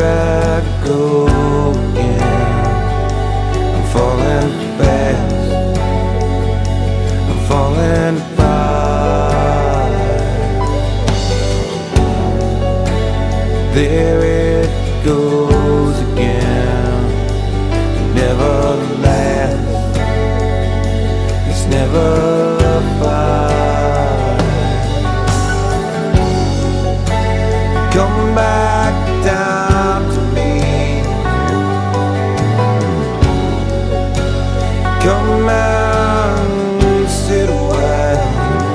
I go again. I'm falling fast, I'm falling apart. There it goes again. It never lasts, it's never fine. Come back down to me. Come and sit a while.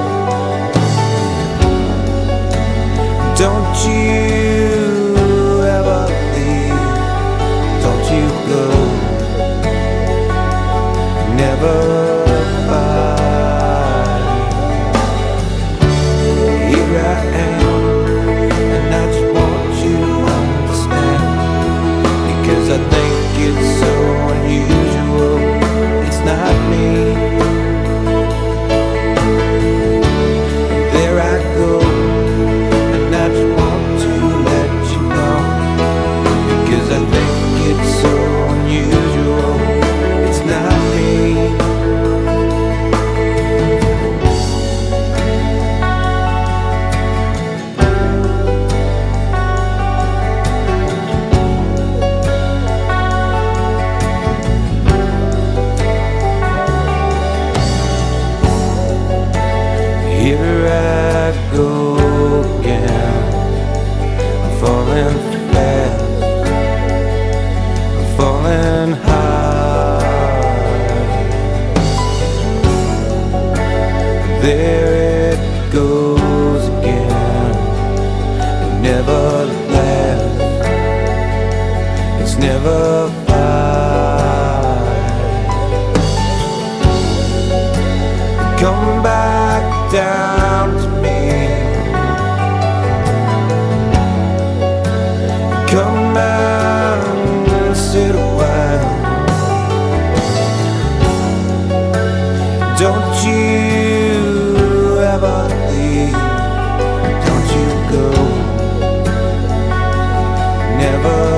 Don't you ever leave, don't you go, never fight. Here I am, and I just want you to understand, because I think it's so unusual. It's not me. There I go, and I just want to let you know, because I think it's so unusual. It's not me. Here I go again. I'm falling fast, I'm falling hard. There it goes again. It never lasts, it's never fine. Come back down to me. Come and sit a while. Don't you ever leave, don't you go, never